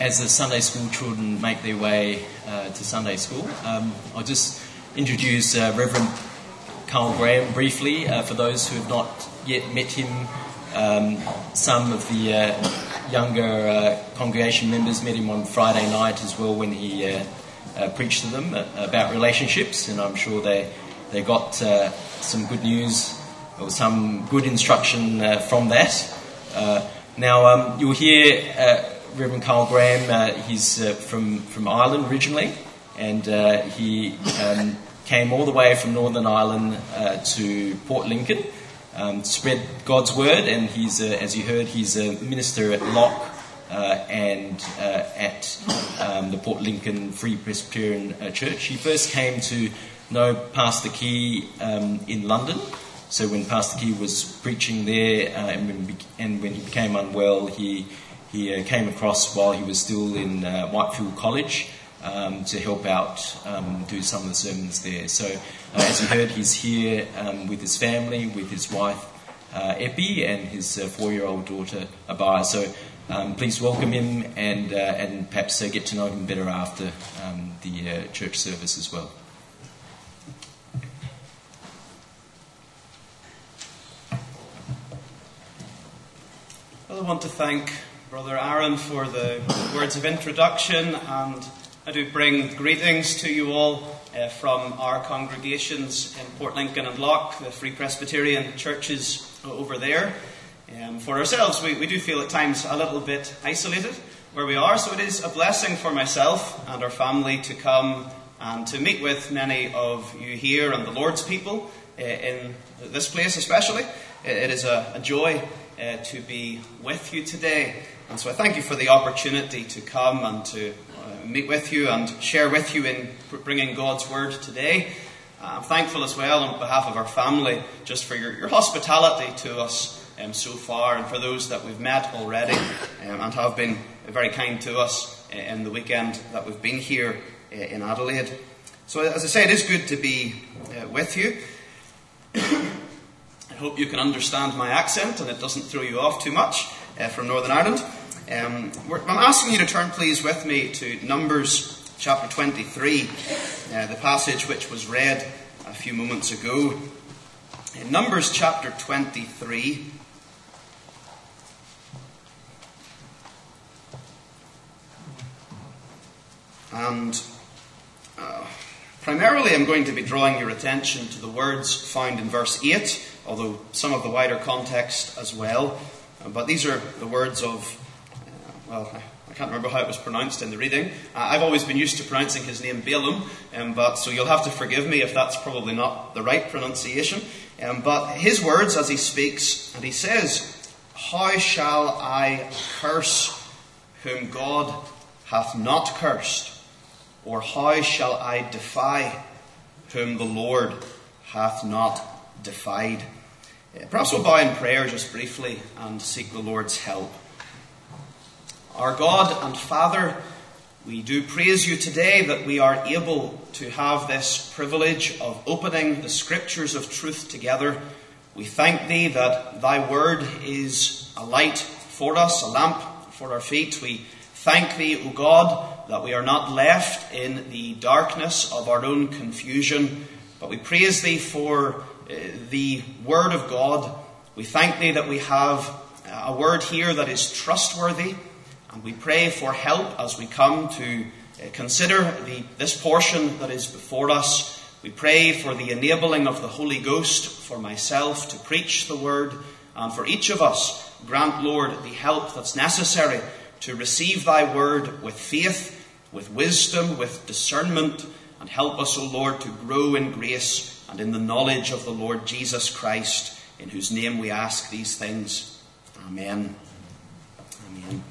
as the Sunday school children make their way to Sunday school, I'll just introduce Reverend Carl Graham briefly for those who have not yet met him. Some of the younger congregation members met him on Friday night as well when he preached to them about relationships, and I'm sure they got some good news or some good instruction from that. Now you'll hear Reverend Carl Graham. He's from Ireland originally, and he came all the way from Northern Ireland to Port Lincoln to spread God's word, and he's, as you heard, he's a minister at Loch and at the Port Lincoln Free Presbyterian Church. He first came to know Pastor Key in London. So when Pastor Key was preaching there, and when he became unwell, he came across while he was still in Whitefield College to help out do some of the sermons there. So as you heard, he's here with his family, with his wife Epi and his 4-year-old daughter Abaya. So please welcome him and perhaps get to know him better after the church service as well. Well, I want to thank Brother Aaron for the words of introduction, and I do bring greetings to you all from our congregations in Port Lincoln and Loch, the Free Presbyterian churches over there. For ourselves, we do feel at times a little bit isolated where we are, so it is a blessing for myself and our family to come and to meet with many of you here and the Lord's people in this place especially. It is a joy to be with you today, and so I thank you for the opportunity to come and to meet with you and share with you in bringing God's word today. I'm thankful as well on behalf of our family just for your hospitality to us so far, and for those that we've met already and have been very kind to us in the weekend that we've been here in Adelaide. So as I say, it is good to be with you. I hope you can understand my accent and it doesn't throw you off too much from Northern Ireland. I'm asking you to turn please with me to Numbers chapter 23, the passage which was read a few moments ago. In Numbers chapter 23, and primarily I'm going to be drawing your attention to the words found in verse 8, although some of the wider context as well. But these are the words of, I can't remember how it was pronounced in the reading. I've always been used to pronouncing his name Balaam, but so you'll have to forgive me if that's probably not the right pronunciation. But his words as he speaks, and he says, "How shall I curse whom God hath not cursed? Or how shall I defy whom the Lord hath not defied?" Perhaps we'll bow in prayer just briefly and seek the Lord's help. Our God and Father, we do praise you today that we are able to have this privilege of opening the scriptures of truth together. We thank thee that thy word is a light for us, a lamp for our feet. We thank thee, O God, that we are not left in the darkness of our own confusion, but we praise thee for the word of God. We thank thee that we have a word here that is trustworthy, and we pray for help as we come to consider this portion that is before us. We pray for the enabling of the Holy Ghost for myself to preach the word, and for each of us, grant, Lord, the help that's necessary to receive thy word with faith, with wisdom, with discernment, and help us, O Lord, to grow in grace and in the knowledge of the Lord Jesus Christ, in whose name we ask these things. Amen. Amen.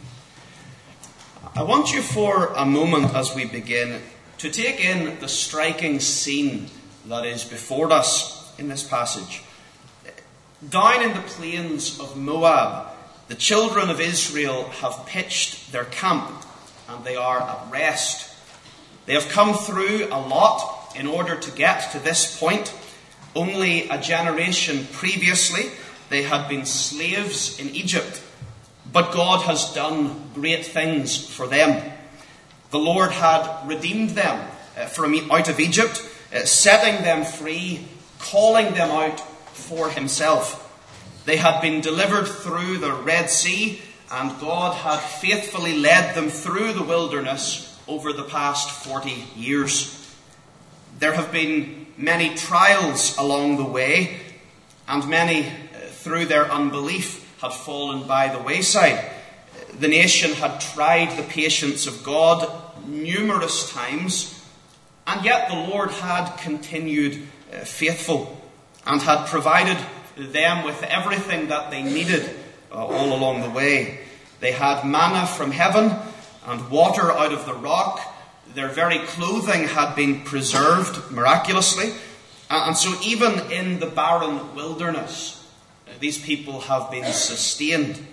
I want you for a moment as we begin to take in the striking scene that is before us in this passage. Down in the plains of Moab, the children of Israel have pitched their camp and they are at rest. They have come through a lot in order to get to this point. Only a generation previously, they had been slaves in Egypt. But God has done great things for them. The Lord had redeemed them from out of Egypt, setting them free, calling them out for himself. They had been delivered through the Red Sea, and God had faithfully led them through the wilderness over the past 40 years. There have been many trials along the way, and many, through their unbelief, had fallen by the wayside. The nation had tried the patience of God numerous times, and yet the Lord had continued faithful and had provided them with everything that they needed all along the way. They had manna from heaven and water out of the rock. Their very clothing had been preserved miraculously. And so even in the barren wilderness, these people have been sustained.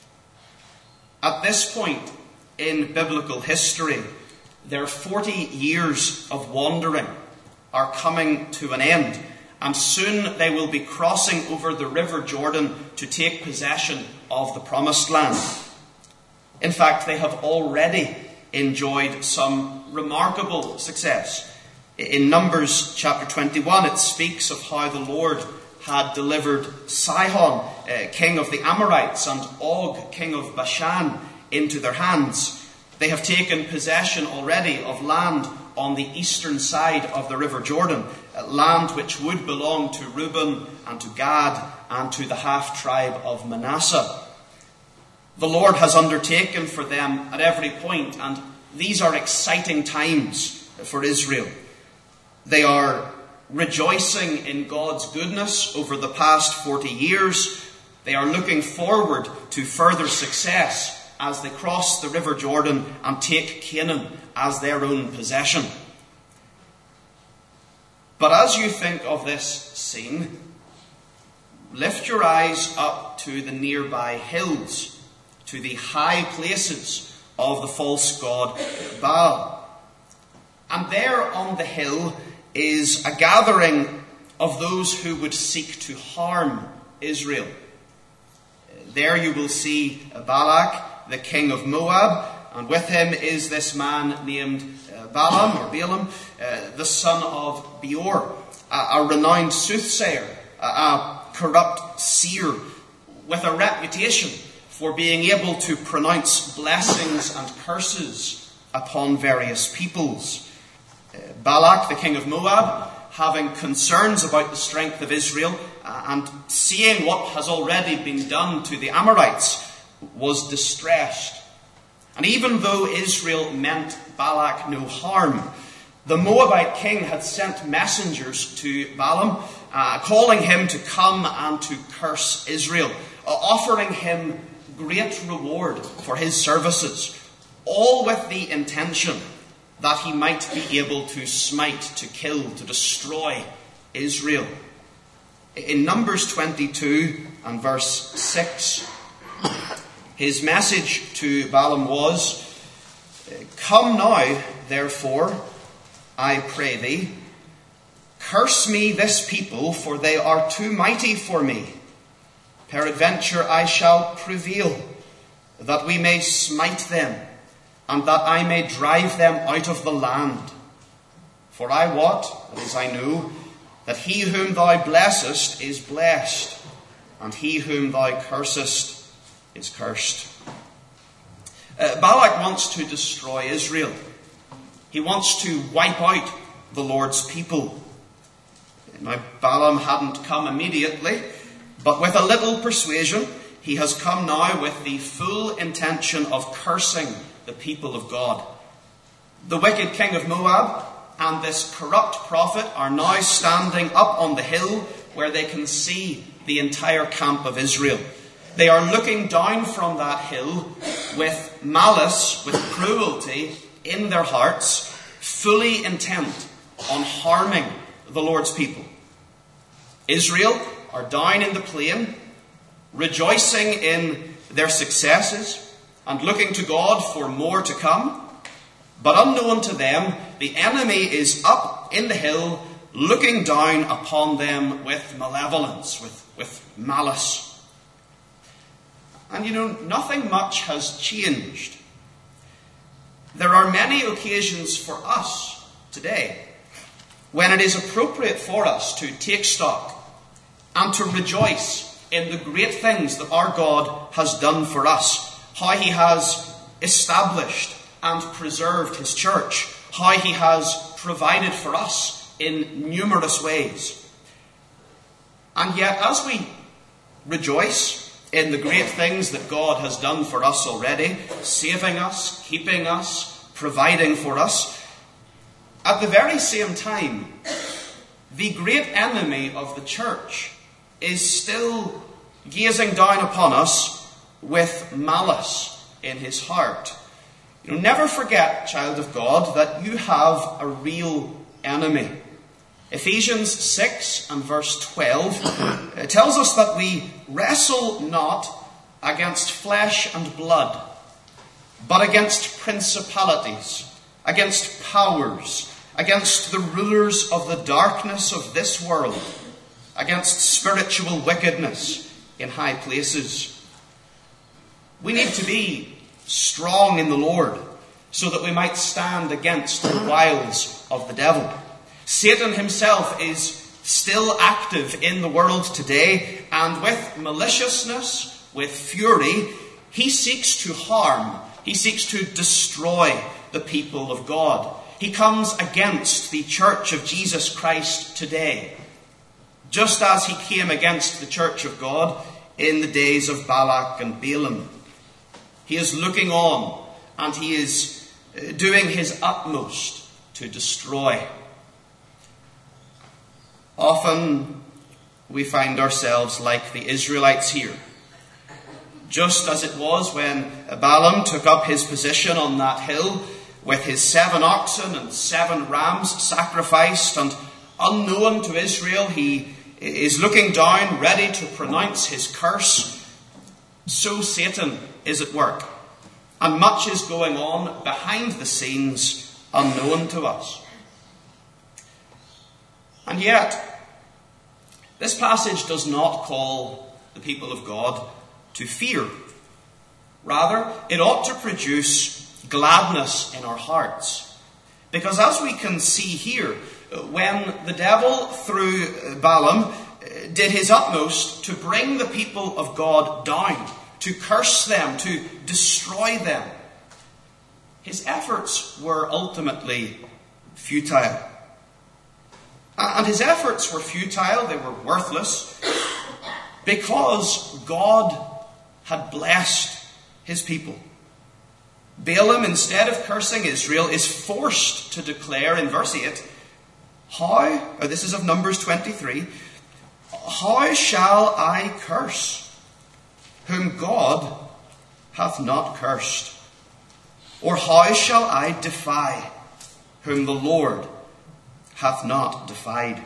At this point in biblical history, their 40 years of wandering are coming to an end, and soon they will be crossing over the River Jordan to take possession of the Promised Land. In fact, they have already enjoyed some remarkable success. In Numbers chapter 21, it speaks of how the Lord had delivered Sihon, king of the Amorites, and Og, king of Bashan, into their hands. They have taken possession already of land on the eastern side of the River Jordan, land which would belong to Reuben and to Gad and to the half-tribe of Manasseh. The Lord has undertaken for them at every point, and these are exciting times for Israel. They are rejoicing in God's goodness over the past 40 years. They are looking forward to further success as they cross the River Jordan and take Canaan as their own possession. But as you think of this scene, lift your eyes up to the nearby hills, to the high places of the false god Baal. And there on the hill is a gathering of those who would seek to harm Israel. There you will see Balak, the king of Moab, and with him is this man named Balaam, the son of Beor, a renowned soothsayer, a corrupt seer with a reputation for being able to pronounce blessings and curses upon various peoples. Balak, the king of Moab, having concerns about the strength of Israel and seeing what has already been done to the Amorites, was distressed. And even though Israel meant Balak no harm, the Moabite king had sent messengers to Balaam, calling him to come and to curse Israel, offering him great reward for his services, all with the intention that he might be able to smite, to kill, to destroy Israel. In Numbers 22 and verse 6, his message to Balaam was, "Come now, therefore, I pray thee, curse me this people, for they are too mighty for me. Peradventure I shall prevail, that we may smite them, and that I may drive them out of the land. For I wot, that is I know, that he whom thou blessest is blessed, and he whom thou cursest is cursed." Balak wants to destroy Israel. He wants to wipe out the Lord's people. Now, Balaam hadn't come immediately, but with a little persuasion, he has come now with the full intention of cursing the people of God. The wicked king of Moab and this corrupt prophet are now standing up on the hill where they can see the entire camp of Israel. They are looking down from that hill with malice, with cruelty in their hearts, fully intent on harming the Lord's people. Israel are down in the plain, rejoicing in their successes and looking to God for more to come. But unknown to them, the enemy is up in the hill, looking down upon them with malevolence, with malice. And nothing much has changed. There are many occasions for us today when it is appropriate for us to take stock and to rejoice in the great things that our God has done for us, how he has established and preserved his church, how he has provided for us in numerous ways. And yet, as we rejoice in the great things that God has done for us already, saving us, keeping us, providing for us, at the very same time, the great enemy of the church is still gazing down upon us with malice in his heart. Never forget, child of God, that you have a real enemy. Ephesians 6 and verse 12 tells us that we wrestle not against flesh and blood, but against principalities, against powers, against the rulers of the darkness of this world, against spiritual wickedness in high places. We need to be strong in the Lord so that we might stand against the wiles of the devil. Satan himself is still active in the world today, and with maliciousness, with fury, he seeks to harm, he seeks to destroy the people of God. He comes against the church of Jesus Christ today, just as he came against the church of God in the days of Balak and Balaam. He is looking on, and he is doing his utmost to destroy. Often we find ourselves like the Israelites here. Just as it was when Balaam took up his position on that hill with his 7 oxen and 7 rams sacrificed, and unknown to Israel he is looking down ready to pronounce his curse, so Satan is at work. And much is going on behind the scenes unknown to us. And yet, this passage does not call the people of God to fear. Rather, it ought to produce gladness in our hearts. Because as we can see here, when the devil, through Balaam, did his utmost to bring the people of God down, to curse them, to destroy them, his efforts were ultimately futile. And his efforts were futile, they were worthless, because God had blessed his people. Balaam, instead of cursing Israel, is forced to declare in verse 8, this is of Numbers 23, how shall I curse whom God hath not cursed? Or how shall I defy whom the Lord hath not defied?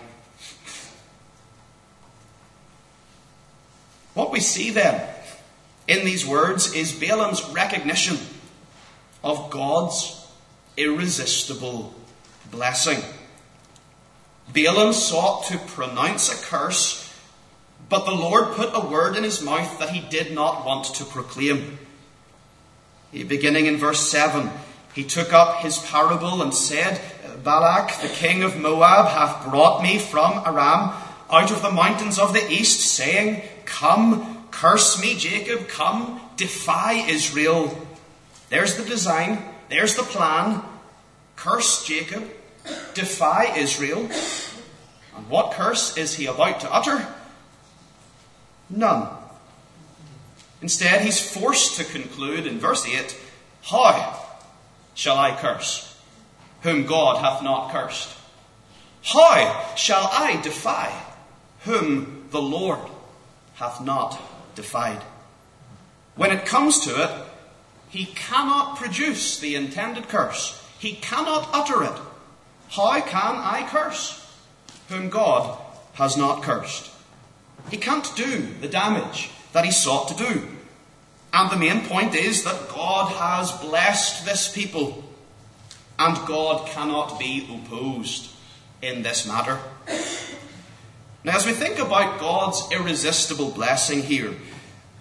What we see then in these words is Balaam's recognition of God's irresistible blessing. Balaam sought to pronounce a curse, but the Lord put a word in his mouth that he did not want to proclaim. Beginning in verse 7, he took up his parable and said, Balak, the king of Moab, hath brought me from Aram out of the mountains of the east, saying, Come, curse me, Jacob, come, defy Israel. There's the design, there's the plan. Curse Jacob, defy Israel. And what curse is he about to utter? None. Instead, he's forced to conclude in verse 8, How shall I curse whom God hath not cursed? How shall I defy whom the Lord hath not defied? When it comes to it, he cannot produce the intended curse. He cannot utter it. How can I curse whom God has not cursed? He can't do the damage that he sought to do. And the main point is that God has blessed this people, and God cannot be opposed in this matter. Now, as we think about God's irresistible blessing here,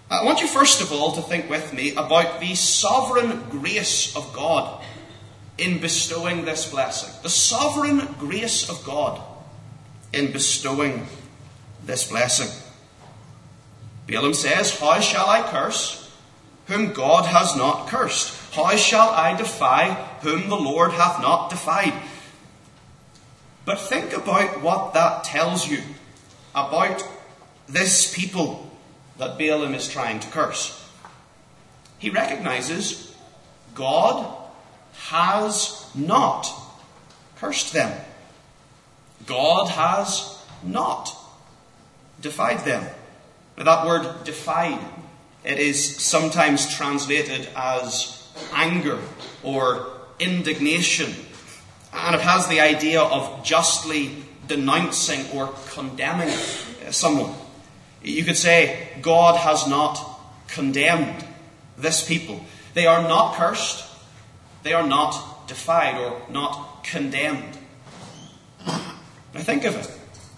I want you first of all to think with me about the sovereign grace of God in bestowing this blessing. The sovereign grace of God in bestowing this blessing. Balaam says, "How shall I curse whom God has not cursed? How shall I defy whom the Lord hath not defied?" But think about what that tells you about this people that Balaam is trying to curse. He recognizes God has not cursed them. God has not defied them. Now, that word defied, it is sometimes translated as anger or indignation. And it has the idea of justly denouncing or condemning someone. You could say, God has not condemned this people. They are not cursed. They are not defied or not condemned. Now think of it.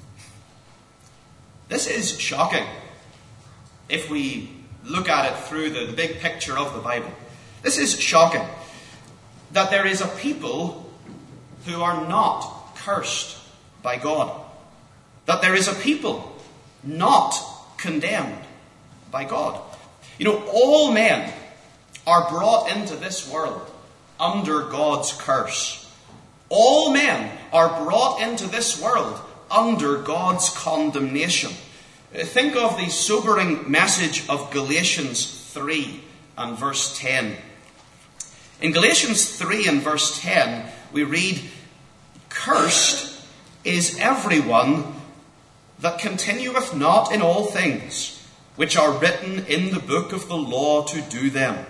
This is shocking if we look at it through the big picture of the Bible. This is shocking that there is a people who are not cursed by God. That there is a people not condemned by God. You know, all men are brought into this world under God's curse. All men are brought into this world under God's condemnation. Think of the sobering message of Galatians 3 and verse 10. In Galatians 3 and verse 10, we read, "Cursed is everyone that continueth not in all things, which are written in the book of the law to do them."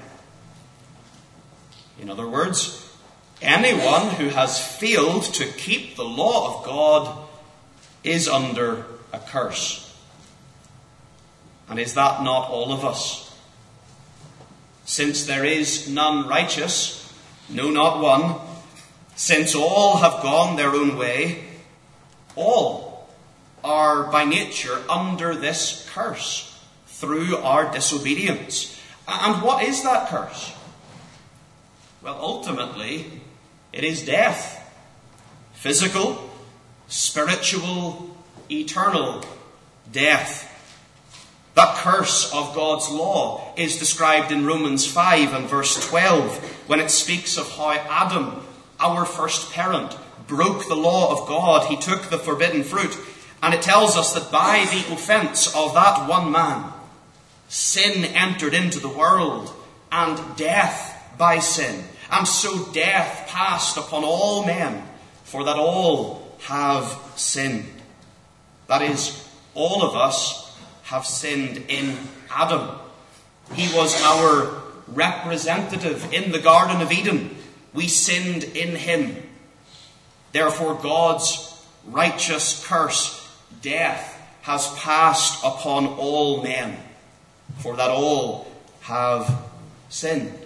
In other words, anyone who has failed to keep the law of God is under a curse. And is that not all of us? Since there is none righteous, no, not one, since all have gone their own way, all are by nature under this curse through our disobedience. And what is that curse? Well, ultimately, it is death. Physical, spiritual, eternal death. That curse of God's law is described in Romans 5 and verse 12, when it speaks of how Adam, our first parent, broke the law of God. He took the forbidden fruit. And it tells us that by the offence of that one man, sin entered into the world, and death by sin. And so death passed upon all men, for that all have sinned. That is, all of us have sinned in Adam. He was our representative in the Garden of Eden. We sinned in him. Therefore, God's righteous curse, death, has passed upon all men, for that all have sinned.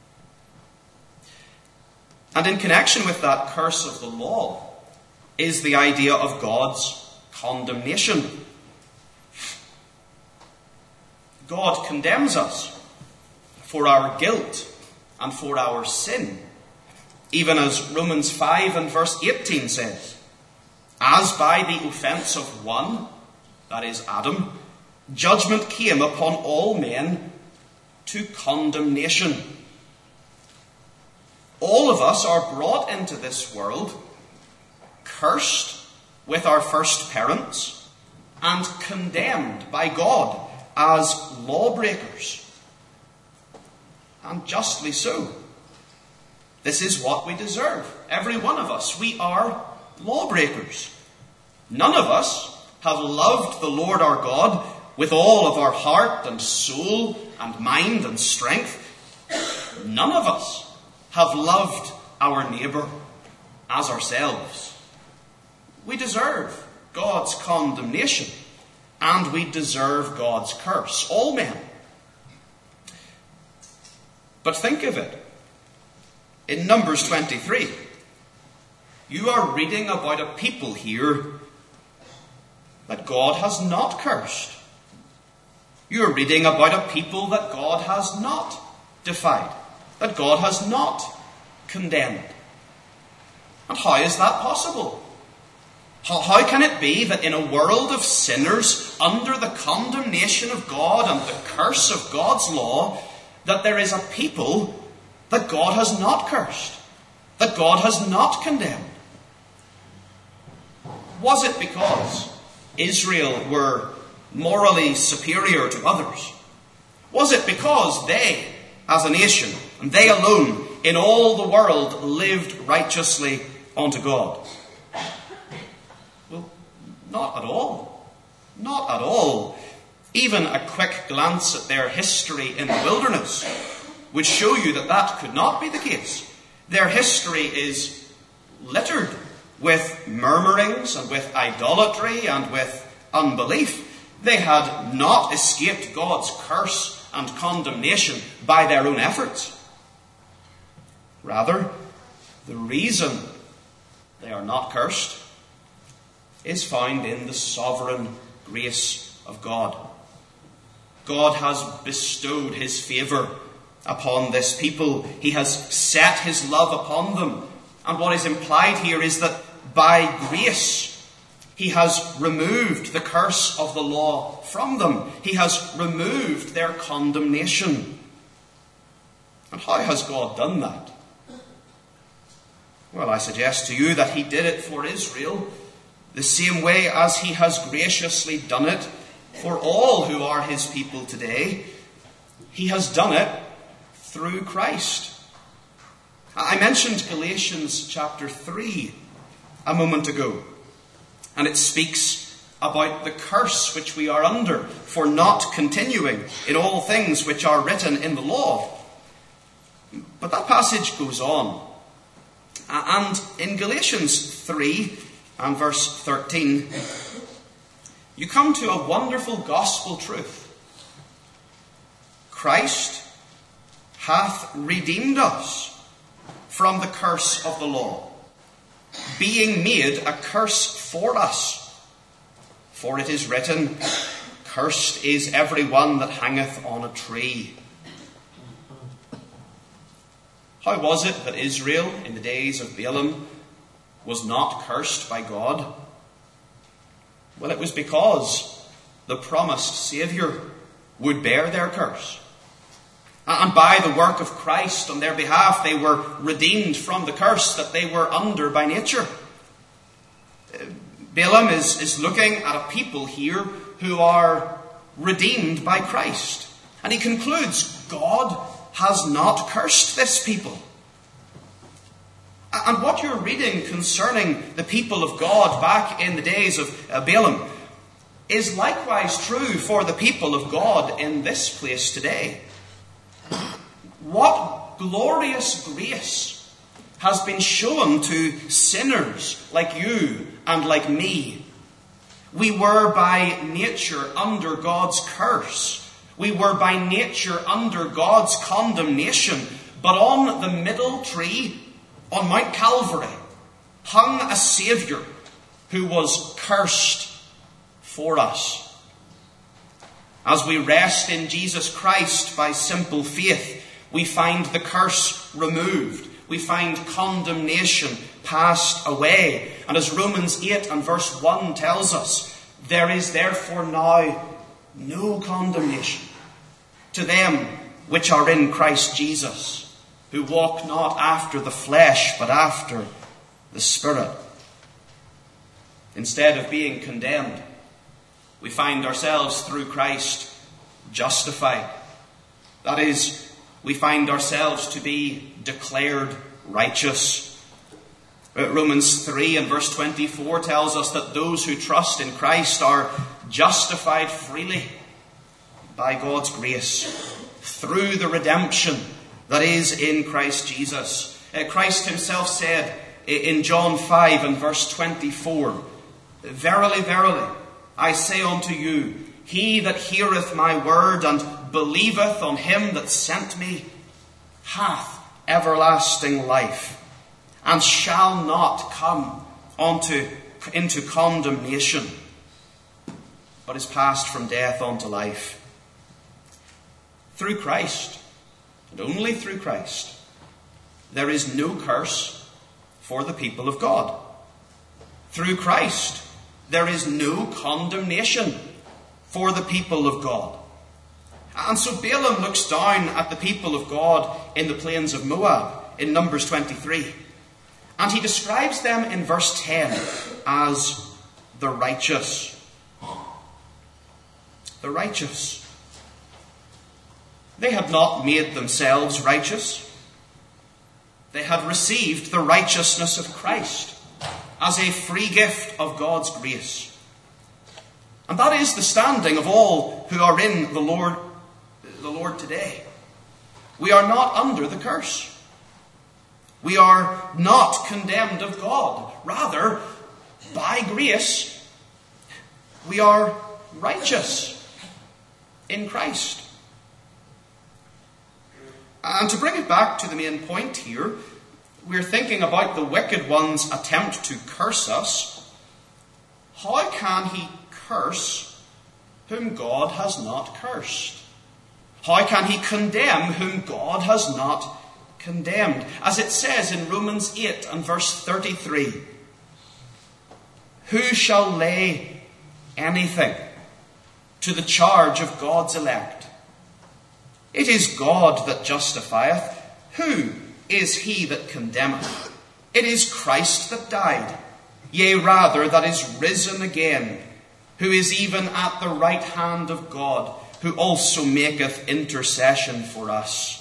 And in connection with that curse of the law is the idea of God's condemnation. God condemns us for our guilt and for our sin, even as Romans 5 and verse 18 says, "As by the offence of one," that is Adam, "judgment came upon all men to condemnation." All of us are brought into this world cursed with our first parents and condemned by God as lawbreakers. And justly so. This is what we deserve. Every one of us. We are lawbreakers. None of us have loved the Lord our God with all of our heart and soul and mind and strength. None of us have loved our neighbour as ourselves. We deserve God's condemnation, and we deserve God's curse. All men. But think of it. In Numbers 23, you are reading about a people here that God has not cursed. You're reading about a people that God has not defied, that God has not condemned. And how is that possible? How can it be that in a world of sinners under the condemnation of God and the curse of God's law, that there is a people that God has not cursed, that God has not condemned? Was it because Israel were morally superior to others? Was it because they, as a nation, and they alone in all the world, lived righteously unto God? Well, not at all. Not at all. Even a quick glance at their history in the wilderness would show you that that could not be the case. Their history is littered with murmurings and with idolatry and with unbelief. They had not escaped God's curse and condemnation by their own efforts. Rather, the reason they are not cursed is found in the sovereign grace of God. God has bestowed his favour upon this people. He has set his love upon them. And what is implied here is that by grace, he has removed the curse of the law from them. He has removed their condemnation. And how has God done that? Well, I suggest to you that he did it for Israel the same way as he has graciously done it for all who are his people today. He has done it through Christ. I mentioned Galatians chapter 3 a moment ago, and it speaks about the curse which we are under for not continuing in all things which are written in the law. But that passage goes on. And in Galatians 3 and verse 13, you come to a wonderful gospel truth. Christ hath redeemed us from the curse of the law, being made a curse for us. For it is written, cursed is every one that hangeth on a tree. How was it that Israel in the days of Balaam was not cursed by God? Well, it was because the promised Saviour would bear their curse. And by the work of Christ on their behalf, they were redeemed from the curse that they were under by nature. Balaam is looking at a people here who are redeemed by Christ. And he concludes, God has not cursed this people. And what you're reading concerning the people of God back in the days of Balaam is likewise true for the people of God in this place today. What glorious grace has been shown to sinners like you and like me. We were by nature under God's curse. We were by nature under God's condemnation. But on the middle tree, on Mount Calvary, hung a Saviour who was cursed for us. As we rest in Jesus Christ by simple faith, we find the curse removed. We find condemnation passed away. And as Romans 8 and verse 1 tells us, there is therefore now no condemnation to them which are in Christ Jesus, who walk not after the flesh, but after the Spirit. Instead of being condemned, we find ourselves through Christ justified. That is, we find ourselves to be declared righteous. Romans 3 and verse 24 tells us that those who trust in Christ are justified freely by God's grace through the redemption that is in Christ Jesus. Christ himself said in John 5 and verse 24, Verily, verily, I say unto you, he that heareth my word and believeth on him that sent me hath everlasting life, and shall not come into condemnation, but is passed from death unto life. through Christ, and only through Christ, there is no curse for the people of God. Through Christ, there is no condemnation for the people of God. And so Balaam looks down at the people of God in the plains of Moab in Numbers 23. And he describes them in verse 10 as the righteous. The righteous. They had not made themselves righteous. They had received the righteousness of Christ as a free gift of God's grace. And that is the standing of all who are in the Lord today. We are not under the curse. We are not condemned of God. Rather, by grace, we are righteous in Christ. And to bring it back to the main point here, we're thinking about the wicked one's attempt to curse us. How can he curse whom God has not cursed? How can he condemn whom God has not condemned? As it says in Romans 8 and verse 33, who shall lay anything to the charge of God's elect? It is God that justifieth. Who is he that condemneth? It is Christ that died, yea, rather, that is risen again, who is even at the right hand of God, who also maketh intercession for us.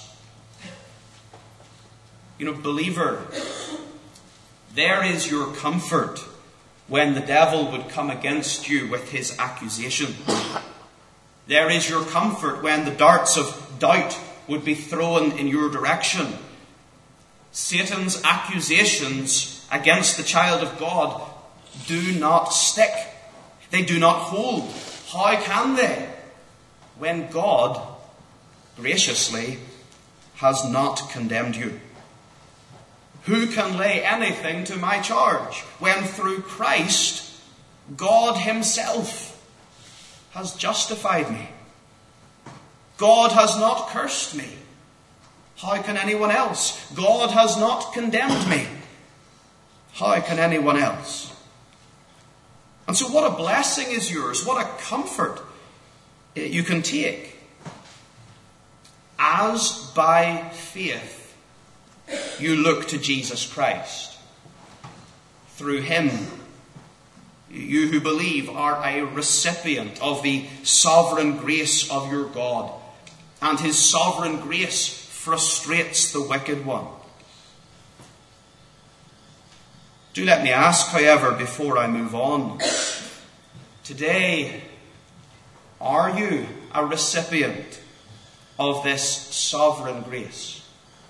You know, believer, there is your comfort when the devil would come against you with his accusation. There is your comfort when the darts of doubt would be thrown in your direction. Satan's accusations against the child of God do not stick. They do not hold. How can they? When God graciously has not condemned you. Who can lay anything to my charge when through Christ God himself has justified me? God has not cursed me. How can anyone else? God has not condemned me. How can anyone else? And so what a blessing is yours, what a comfort you can take, as by faith you look to Jesus Christ. Through him, you who believe are a recipient of the sovereign grace of your God, and his sovereign grace frustrates the wicked one. Do let me ask, however, before I move on, today, are you a recipient of this sovereign grace?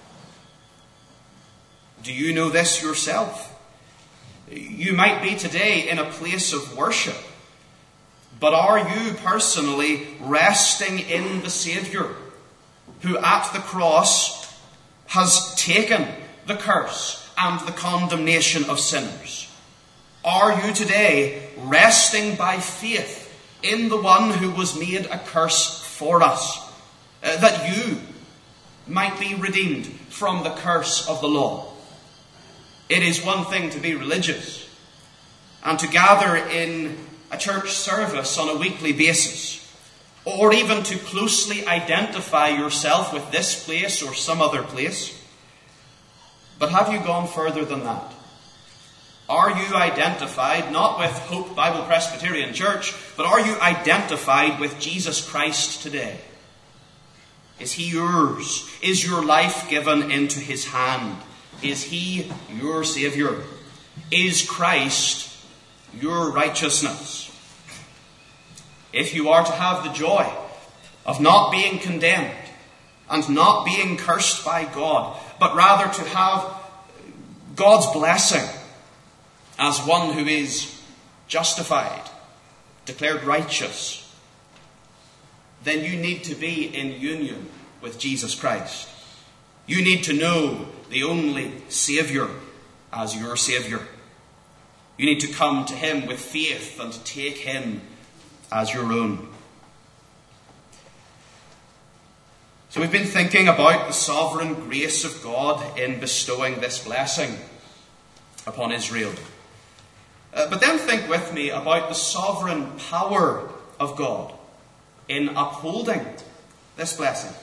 Do you know this yourself? You might be today in a place of worship, but are you personally resting in the Saviour who at the cross has taken the curse and the condemnation of sinners? Are you today resting by faith in the one who was made a curse for us, that you might be redeemed from the curse of the law? It is one thing to be religious and to gather in a church service on a weekly basis, or even to closely identify yourself with this place or some other place. But have you gone further than that? Are you identified not with Hope Bible Presbyterian Church, but are you identified with Jesus Christ today? Is he yours? Is your life given into his hand? Is he your Saviour? Is Christ your righteousness? If you are to have the joy of not being condemned and not being cursed by God, but rather to have God's blessing as one who is justified, declared righteous, then you need to be in union with Jesus Christ. You need to know the only Saviour as your Saviour. You need to come to him with faith and take him as your own. So we've been thinking about the sovereign grace of God in bestowing this blessing upon Israel. But then think with me about the sovereign power of God in upholding this blessing.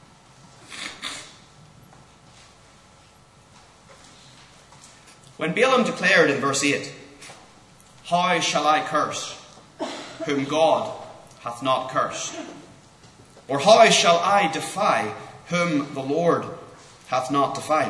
When Balaam declared in verse 8, "How shall I curse whom God hath not cursed? Or how shall I defy whom the Lord hath not defied?"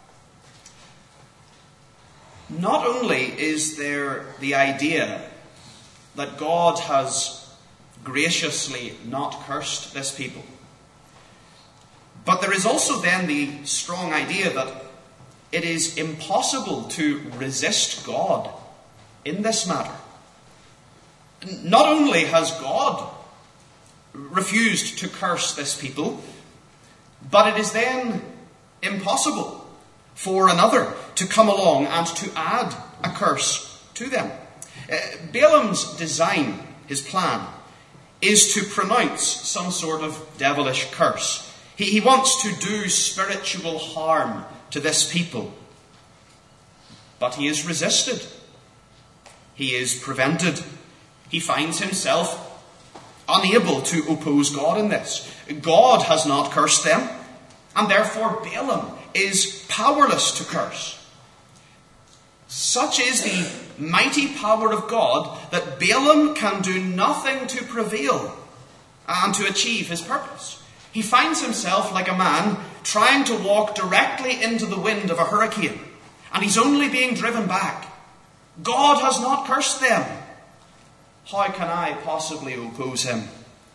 Not only is there the idea that God has graciously not cursed this people, but there is also then the strong idea that it is impossible to resist God in this matter. Not only has God refused to curse this people, but it is then impossible for another to come along and to add a curse to them. Balaam's design, his plan, is to pronounce some sort of devilish curse. He wants to do spiritual harm to this people. But he is resisted. He is prevented. He finds himself unable to oppose God in this. God has not cursed them, and therefore Balaam is powerless to curse. Such is the mighty power of God that Balaam can do nothing to prevail and to achieve his purpose. He finds himself like a man trying to walk directly into the wind of a hurricane, and he's only being driven back. God has not cursed them. How can I possibly oppose him?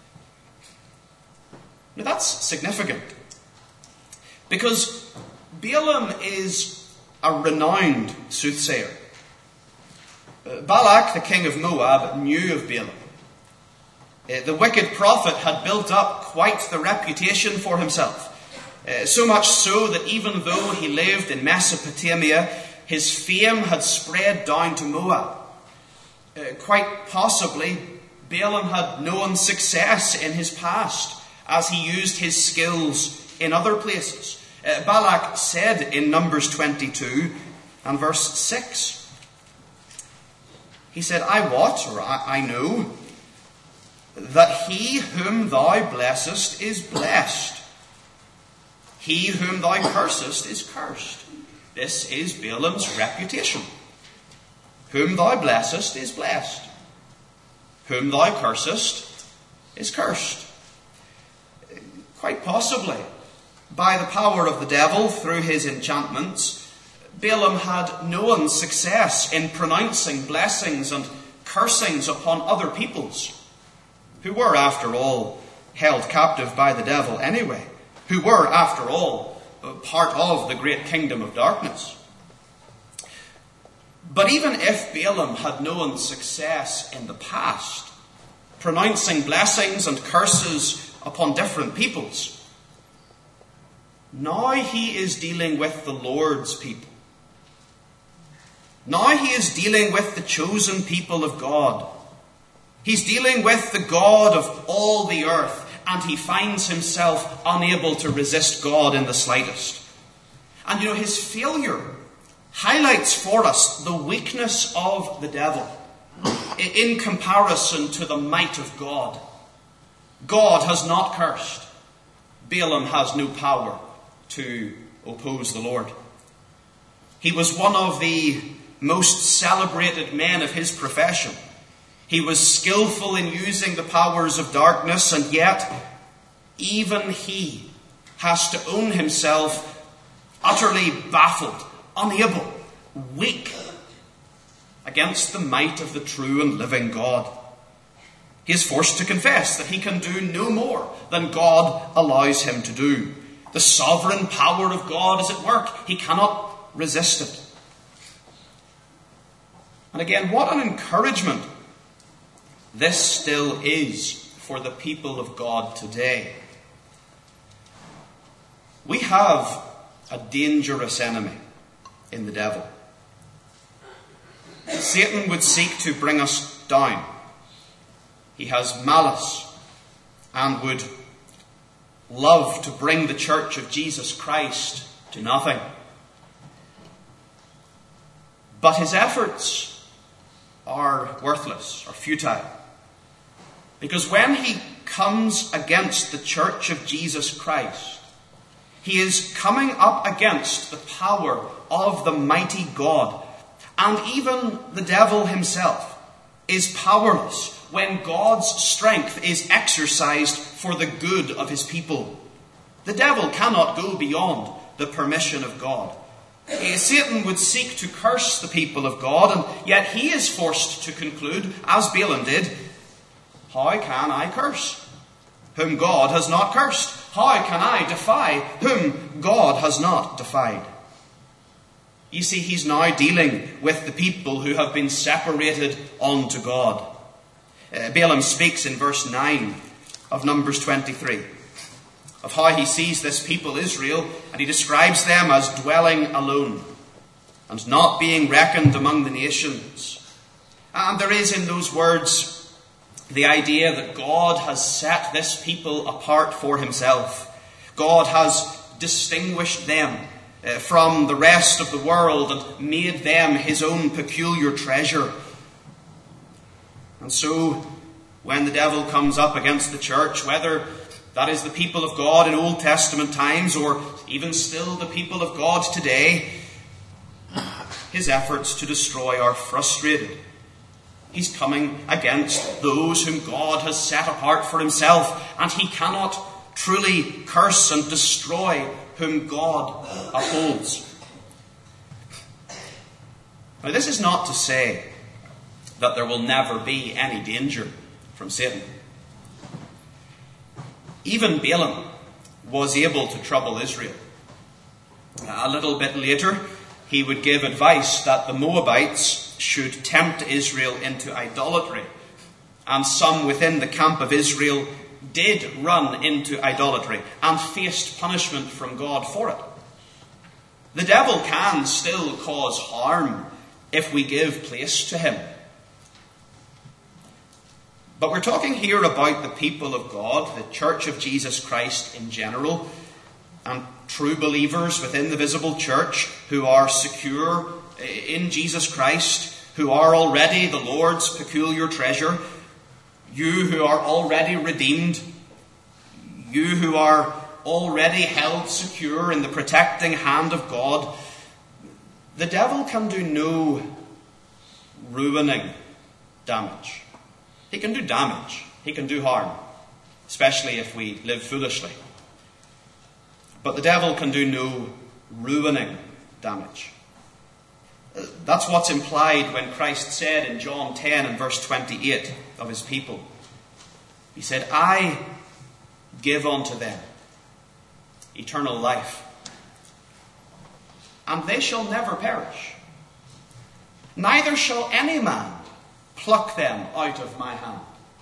Now that's significant, because Balaam is a renowned soothsayer. Balak, the king of Moab, knew of Balaam. The wicked prophet had built up quite the reputation for himself. So much so that even though he lived in Mesopotamia, his fame had spread down to Moab. Quite possibly, Balaam had known success in his past as he used his skills in other places. Balak said in Numbers 22 and verse 6, he said, I know, that he whom thou blessest is blessed. He whom thou cursest is cursed. This is Balaam's reputation. Whom thou blessest is blessed. Whom thou cursest is cursed. Quite possibly, by the power of the devil through his enchantments, Balaam had known success in pronouncing blessings and cursings upon other peoples, who were, after all, held captive by the devil anyway, who were, after all, part of the great kingdom of darkness. But even if Balaam had known success in the past, pronouncing blessings and curses upon different peoples, now he is dealing with the Lord's people. Now he is dealing with the chosen people of God. He's dealing with the God of all the earth, and he finds himself unable to resist God in the slightest. And his failure highlights for us the weakness of the devil in comparison to the might of God. God has not cursed. Balaam has no power to oppose the Lord. He was one of the most celebrated men of his profession. He was skillful in using the powers of darkness, and yet even he has to own himself utterly baffled, unable, weak against the might of the true and living God. He is forced to confess that he can do no more than God allows him to do. The sovereign power of God is at work. He cannot resist it. And again, what an encouragement this still is for the people of God today. We have a dangerous enemy in the devil. Satan would seek to bring us down. He has malice and would love to bring the church of Jesus Christ to nothing. But his efforts are worthless or futile. Because when he comes against the church of Jesus Christ, he is coming up against the power of the mighty God. And even the devil himself is powerless when God's strength is exercised for the good of his people. The devil cannot go beyond the permission of God. Satan would seek to curse the people of God, and yet he is forced to conclude, as Balaam did, how can I curse whom God has not cursed? How can I defy whom God has not defied? You see, he's now dealing with the people who have been separated unto God. Balaam speaks in verse 9 of Numbers 23 of how he sees this people Israel, and he describes them as dwelling alone and not being reckoned among the nations. And there is in those words the idea that God has set this people apart for himself. God has distinguished them from the rest of the world and made them his own peculiar treasure. And so, when the devil comes up against the church, whether that is the people of God in Old Testament times or even still the people of God today, his efforts to destroy are frustrated. He's coming against those whom God has set apart for himself, and he cannot truly curse and destroy whom God upholds. Now, this is not to say that there will never be any danger from Satan. Even Balaam was able to trouble Israel. A little bit later, he would give advice that the Moabites should tempt Israel into idolatry. And some within the camp of Israel did run into idolatry and faced punishment from God for it. The devil can still cause harm if we give place to him. But we're talking here about the people of God, the Church of Jesus Christ in general, and true believers within the visible church who are secure in Jesus Christ, who are already the Lord's peculiar treasure. You who are already redeemed, you who are already held secure in the protecting hand of God, the devil can do no ruining damage. He can do damage. He can do harm, especially if we live foolishly. But the devil can do no ruining damage. That's what's implied when Christ said in John 10 and verse 28 of his people. He said, I give unto them eternal life, and they shall never perish. Neither shall any man pluck them out of my hand.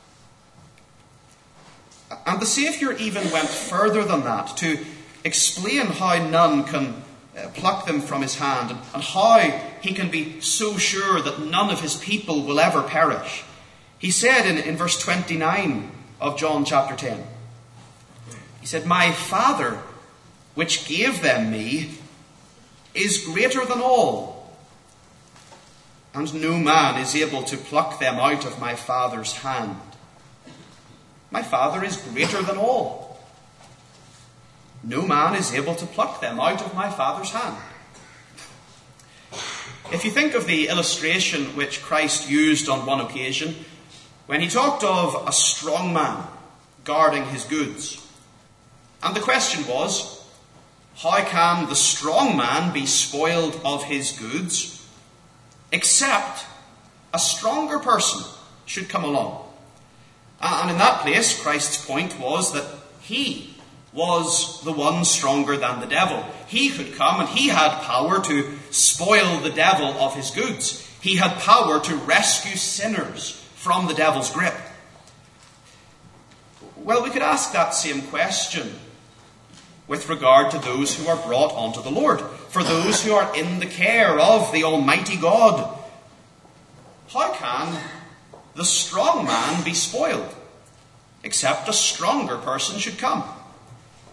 And the Saviour even went further than that to explain how none can pluck them from his hand, and how he can be so sure that none of his people will ever perish. He said in verse 29 of John chapter 10, he said, my Father, which gave them me, is greater than all, and no man is able to pluck them out of my Father's hand. My Father is greater than all. No man is able to pluck them out of my Father's hand. If you think of the illustration which Christ used on one occasion, when he talked of a strong man guarding his goods. And the question was, how can the strong man be spoiled of his goods, except a stronger person should come along? And in that place, Christ's point was that he was the one stronger than the devil. He could come and he had power to spoil the devil of his goods. He had power to rescue sinners from the devil's grip. Well, we could ask that same question with regard to those who are brought unto the Lord, for those who are in the care of the Almighty God. How can the strong man be spoiled, except a stronger person should come?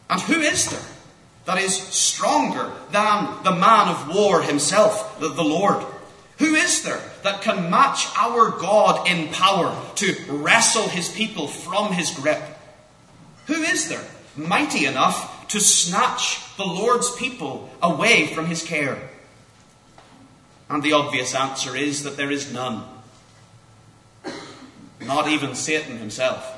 And who is there that is stronger than the man of war himself, the Lord? Who is there that can match our God in power to wrestle his people from his grip? Who is there mighty enough to snatch the Lord's people away from his care? And the obvious answer is that there is none. Not even Satan himself.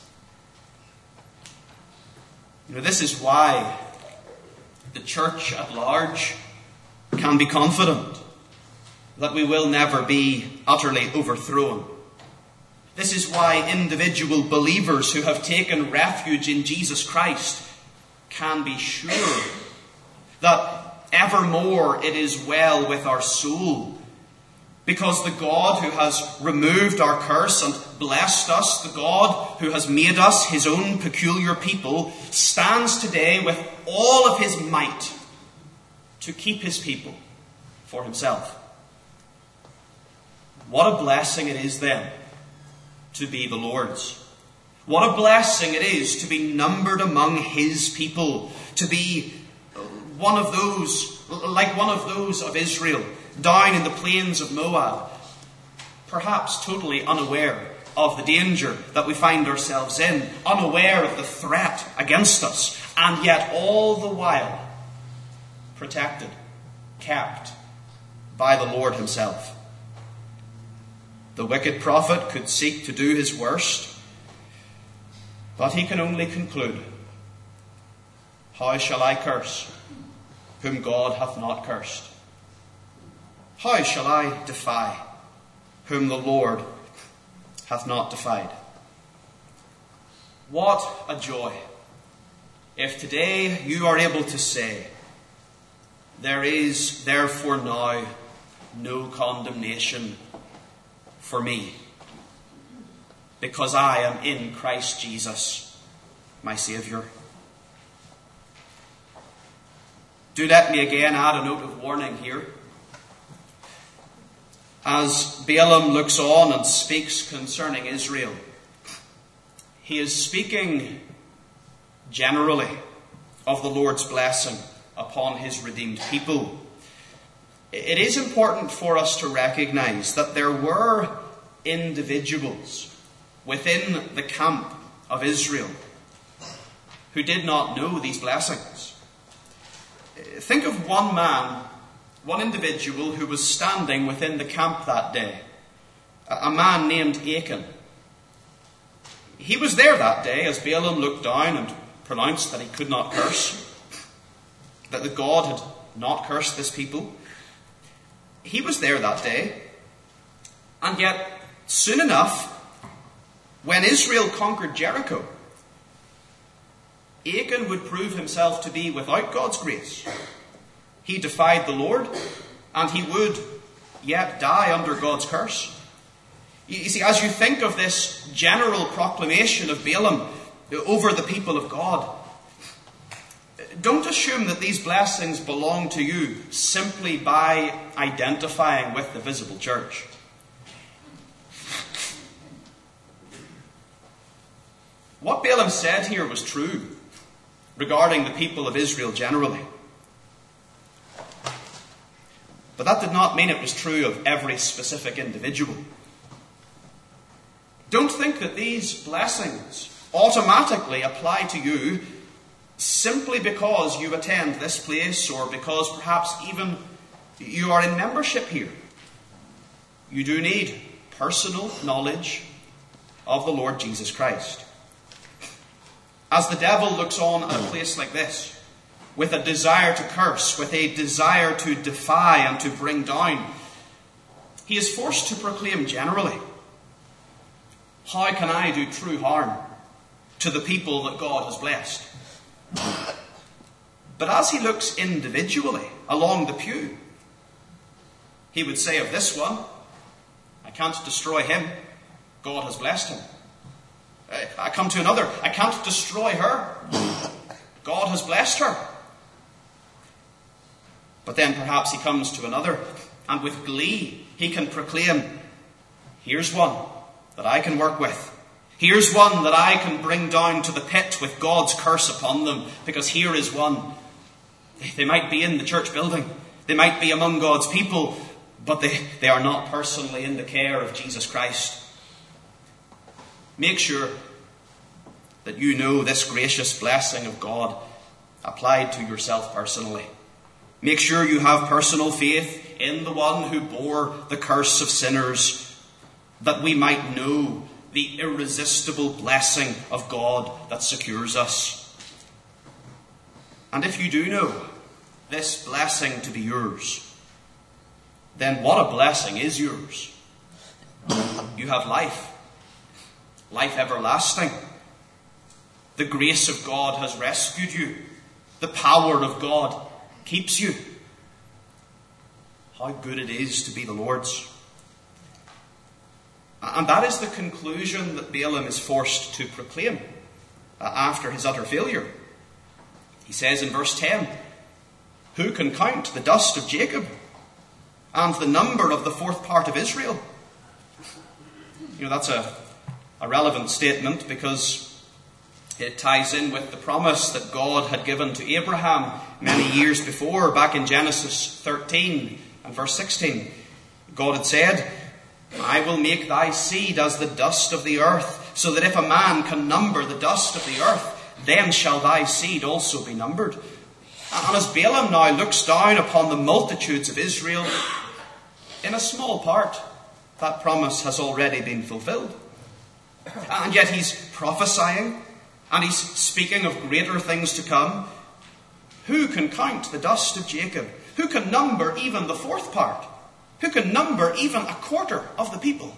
This is why the church at large can be confident that we will never be utterly overthrown. This is why individual believers who have taken refuge in Jesus Christ can be sure that evermore it is well with our soul. Because the God who has removed our curse and blessed us, the God who has made us his own peculiar people, stands today with all of his might to keep his people for himself. What a blessing it is then to be the Lord's. What a blessing it is to be numbered among his people, to be one of those of Israel, down in the plains of Moab, perhaps totally unaware of the danger that we find ourselves in, unaware of the threat against us, and yet all the while protected, kept by the Lord himself. The wicked prophet could seek to do his worst, but he can only conclude, "How shall I curse whom God hath not cursed? How shall I defy whom the Lord hath not defied?" What a joy if today you are able to say, "There is therefore now no condemnation for me, because I am in Christ Jesus, my Saviour." Do let me again add a note of warning here. As Balaam looks on and speaks concerning Israel, he is speaking generally of the Lord's blessing upon his redeemed people. It is important for us to recognize that there were individuals within the camp of Israel who did not know these blessings. Think of one man, one individual who was standing within the camp that day, a man named Achan. He was there that day as Balaam looked down and pronounced that he could not curse, that the God had not cursed this people. He was there that day, and yet soon enough, when Israel conquered Jericho, Achan would prove himself to be without God's grace. He defied the Lord, and he would yet die under God's curse. You see, as you think of this general proclamation of Balaam over the people of God, don't assume that these blessings belong to you simply by identifying with the visible church. What Balaam said here was true regarding the people of Israel generally. But that did not mean it was true of every specific individual. Don't think that these blessings automatically apply to you simply because you attend this place or because perhaps even you are in membership here. You do need personal knowledge of the Lord Jesus Christ. As the devil looks on at a place like this, with a desire to curse, with a desire to defy and to bring down, he is forced to proclaim generally, "How can I do true harm to the people that God has blessed?" But as he looks individually along the pew, he would say of this one, "I can't destroy him. God has blessed him." I come to another, "I can't destroy her. God has blessed her." But then perhaps he comes to another, and with glee he can proclaim, "Here's one that I can work with. Here's one that I can bring down to the pit with God's curse upon them, because here is one. They might be in the church building. They might be among God's people, but they are not personally in the care of Jesus Christ. Make sure that you know this gracious blessing of God applied to yourself personally. Make sure you have personal faith in the one who bore the curse of sinners, that we might know the irresistible blessing of God that secures us. And if you do know this blessing to be yours, then what a blessing is yours. You have life everlasting. The grace of God has rescued you. The power of God keeps you. How good it is to be the Lord's. And that is the conclusion that Balaam is forced to proclaim after his utter failure. He says in verse 10, "Who can count the dust of Jacob and the number of the fourth part of Israel?" That's a relevant statement, because it ties in with the promise that God had given to Abraham many years before, back in Genesis 13 and verse 16. God had said, "I will make thy seed as the dust of the earth, so that if a man can number the dust of the earth, then shall thy seed also be numbered." And as Balaam now looks down upon the multitudes of Israel, in a small part, that promise has already been fulfilled. And yet he's prophesying, and he's speaking of greater things to come. Who can count the dust of Jacob? Who can number even the fourth part? Who can number even a quarter of the people?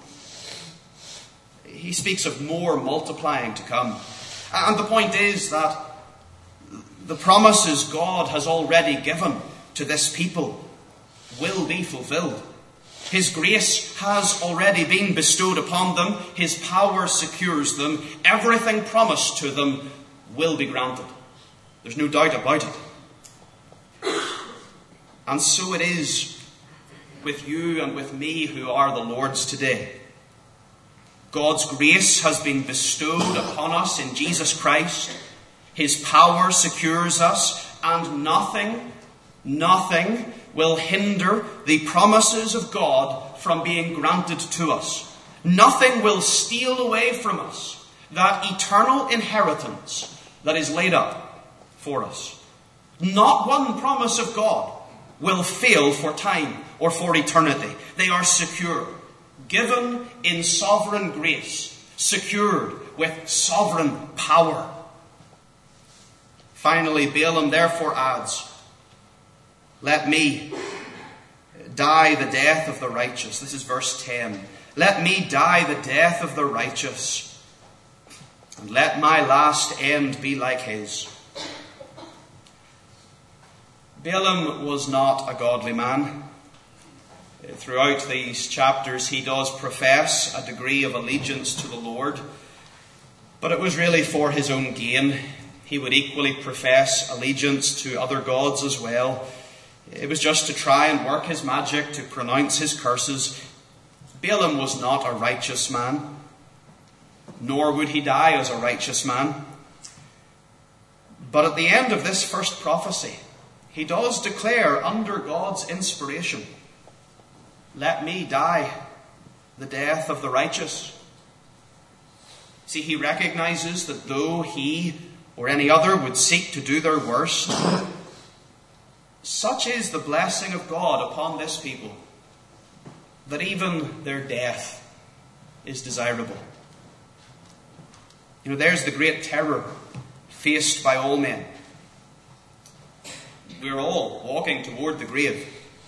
He speaks of more multiplying to come. And the point is that the promises God has already given to this people will be fulfilled. His grace has already been bestowed upon them. His power secures them. Everything promised to them will be granted. There's no doubt about it. And so it is with you and with me who are the Lord's today. God's grace has been bestowed upon us in Jesus Christ. His power secures us, and nothing will hinder the promises of God from being granted to us. Nothing will steal away from us that eternal inheritance that is laid up for us. Not one promise of God will fail for time or for eternity. They are secure, given in sovereign grace, secured with sovereign power. Finally, Balaam therefore adds, "Let me die the death of the righteous." This is verse 10. "Let me die the death of the righteous, and let my last end be like his." Balaam was not a godly man. Throughout these chapters, he does profess a degree of allegiance to the Lord, but it was really for his own gain. He would equally profess allegiance to other gods as well. It was just to try and work his magic to pronounce his curses. Balaam was not a righteous man, nor would he die as a righteous man. But at the end of this first prophecy, he does declare under God's inspiration, "Let me die the death of the righteous." See, he recognizes that though he or any other would seek to do their worst, such is the blessing of God upon this people that even their death is desirable. There's the great terror faced by all men. We're all walking toward the grave.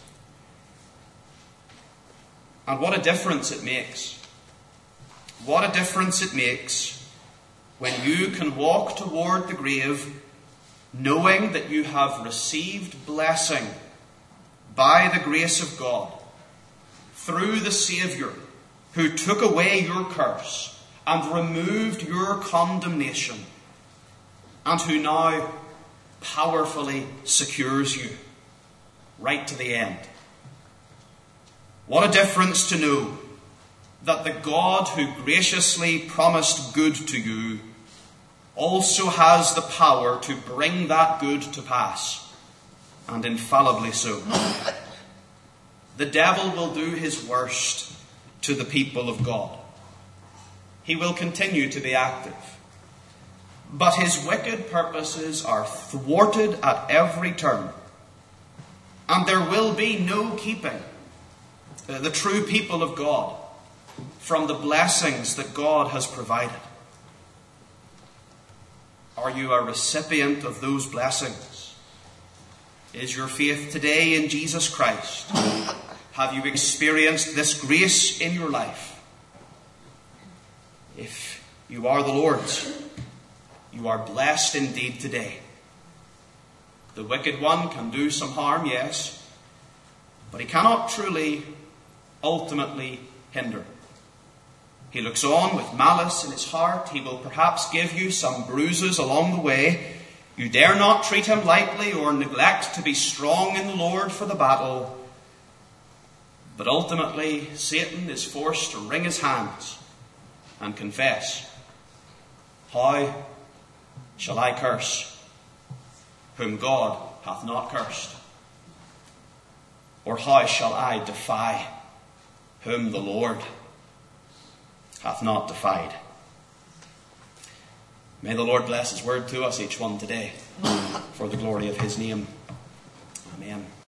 And what a difference it makes. What a difference it makes when you can walk toward the grave knowing that you have received blessing by the grace of God through the Saviour who took away your curse and removed your condemnation, and who now powerfully secures you right to the end. What a difference to know that the God who graciously promised good to you also has the power to bring that good to pass, and infallibly so. The devil will do his worst to the people of God. He will continue to be active. But his wicked purposes are thwarted at every turn. And there will be no keeping the true people of God from the blessings that God has provided. Are you a recipient of those blessings? Is your faith today in Jesus Christ? Have you experienced this grace in your life? If you are the Lord's, you are blessed indeed today. The wicked one can do some harm, yes, but he cannot truly, ultimately hinder. He looks on with malice in his heart. He will perhaps give you some bruises along the way. You dare not treat him lightly or neglect to be strong in the Lord for the battle. But ultimately, Satan is forced to wring his hands and confess, "How shall I curse whom God hath not cursed? Or how shall I defy whom the Lord hath not defied?" May the Lord bless his word to us, each one today, for the glory of his name. Amen.